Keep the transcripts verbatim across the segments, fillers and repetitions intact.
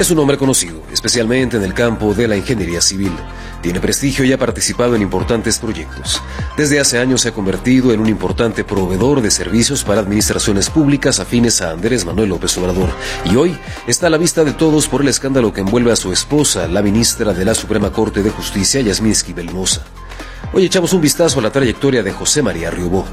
Es un hombre conocido, especialmente en el campo de la ingeniería civil. Tiene prestigio y ha participado en importantes proyectos. Desde hace años se ha convertido en un importante proveedor de servicios para administraciones públicas afines a Andrés Manuel López Obrador. Y hoy está a la vista de todos por el escándalo que envuelve a su esposa, la ministra de la Suprema Corte de Justicia, Yasmín Esquivel Moza. Hoy echamos un vistazo a la trayectoria de José María Riobó.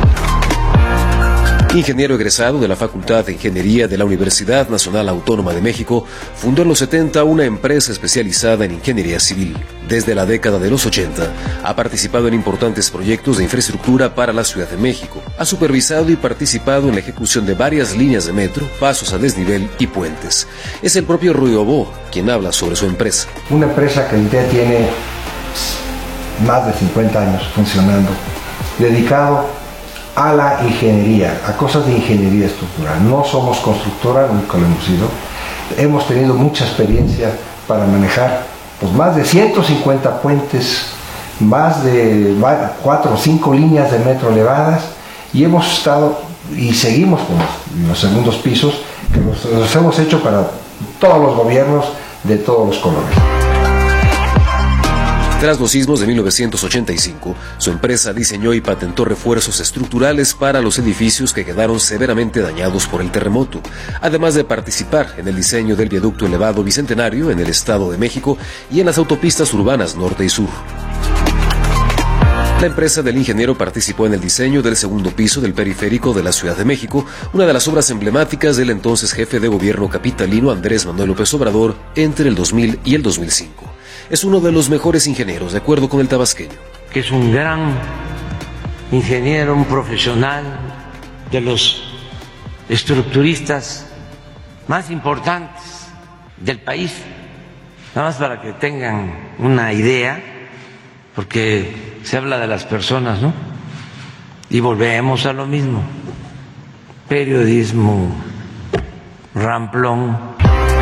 Ingeniero egresado de la Facultad de Ingeniería de la Universidad Nacional Autónoma de México, fundó en los setenta una empresa especializada en ingeniería civil. Desde la década de los ochenta, ha participado en importantes proyectos de infraestructura para la Ciudad de México. Ha supervisado y participado en la ejecución de varias líneas de metro, pasos a desnivel y puentes. Es el propio Riobó quien habla sobre su empresa. Una empresa que ya tiene más de cincuenta años funcionando, dedicado a la ingeniería, a cosas de ingeniería estructural. No somos constructora, nunca lo hemos sido. Hemos tenido mucha experiencia para manejar pues, más de ciento cincuenta puentes, más de cuatro o cinco líneas de metro elevadas, y hemos estado y seguimos con los, los segundos pisos que los, los hemos hecho para todos los gobiernos de todos los colores. Tras los sismos de mil novecientos ochenta y cinco, su empresa diseñó y patentó refuerzos estructurales para los edificios que quedaron severamente dañados por el terremoto, además de participar en el diseño del viaducto elevado Bicentenario en el Estado de México y en las autopistas urbanas norte y sur. La empresa del ingeniero participó en el diseño del segundo piso del periférico de la Ciudad de México, una de las obras emblemáticas del entonces jefe de gobierno capitalino Andrés Manuel López Obrador entre el dos mil y el dos mil cinco. Es uno de los mejores ingenieros, de acuerdo con el tabasqueño. Que es un gran ingeniero, un profesional, de los estructuristas más importantes del país. Nada más para que tengan una idea, porque se habla de las personas, ¿no? Y volvemos a lo mismo. Periodismo ramplón.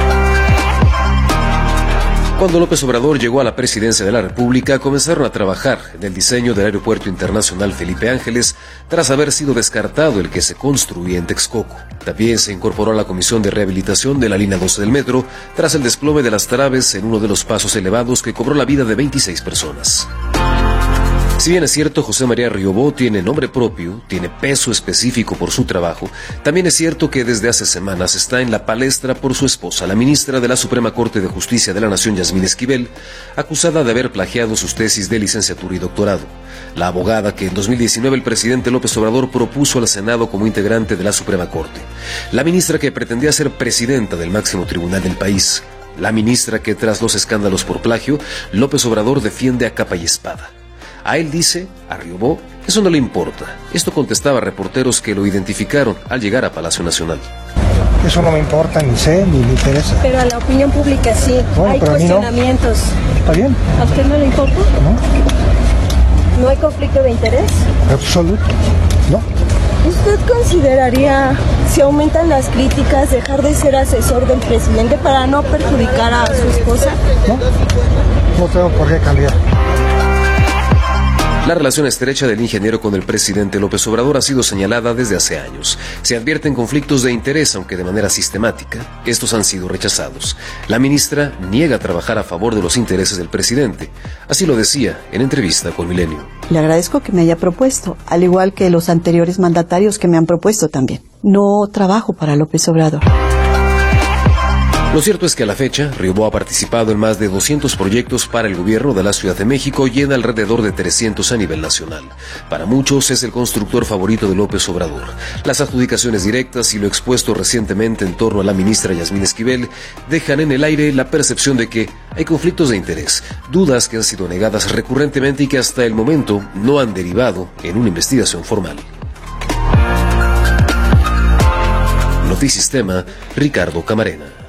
Cuando López Obrador llegó a la presidencia de la República, comenzaron a trabajar en el diseño del Aeropuerto Internacional Felipe Ángeles, tras haber sido descartado el que se construía en Texcoco. También se incorporó a la Comisión de Rehabilitación de la Línea doce del Metro, tras el desplome de las traves en uno de los pasos elevados que cobró la vida de veintiséis personas. Si bien es cierto, José María Riobó tiene nombre propio, tiene peso específico por su trabajo, también es cierto que desde hace semanas está en la palestra por su esposa, la ministra de la Suprema Corte de Justicia de la Nación, Yasmín Esquivel, acusada de haber plagiado sus tesis de licenciatura y doctorado. La abogada que en dos mil diecinueve el presidente López Obrador propuso al Senado como integrante de la Suprema Corte. La ministra que pretendía ser presidenta del máximo tribunal del país. La ministra que tras los escándalos por plagio, López Obrador defiende a capa y espada. A él dice, a Riobó, eso no le importa. Esto contestaba a reporteros que lo identificaron al llegar a Palacio Nacional. Eso no me importa, ni sé, ni me interesa. Pero a la opinión pública sí, bueno, hay cuestionamientos. No. ¿Está bien? ¿A usted no le importa? No. ¿No hay conflicto de interés? Absoluto, no. ¿Usted consideraría, si aumentan las críticas, dejar de ser asesor del presidente para no perjudicar a su esposa? No, no tengo por qué cambiar. La relación estrecha del ingeniero con el presidente López Obrador ha sido señalada desde hace años. Se advierten conflictos de interés, aunque de manera sistemática. Estos han sido rechazados. La ministra niega trabajar a favor de los intereses del presidente. Así lo decía en entrevista con Milenio. Le agradezco que me haya propuesto, al igual que los anteriores mandatarios que me han propuesto también. No trabajo para López Obrador. Lo cierto es que a la fecha, Riobó ha participado en más de doscientos proyectos para el gobierno de la Ciudad de México y en alrededor de trescientos a nivel nacional. Para muchos es el constructor favorito de López Obrador. Las adjudicaciones directas y lo expuesto recientemente en torno a la ministra Yasmín Esquivel dejan en el aire la percepción de que hay conflictos de interés, dudas que han sido negadas recurrentemente y que hasta el momento no han derivado en una investigación formal. Notisistema, Ricardo Camarena.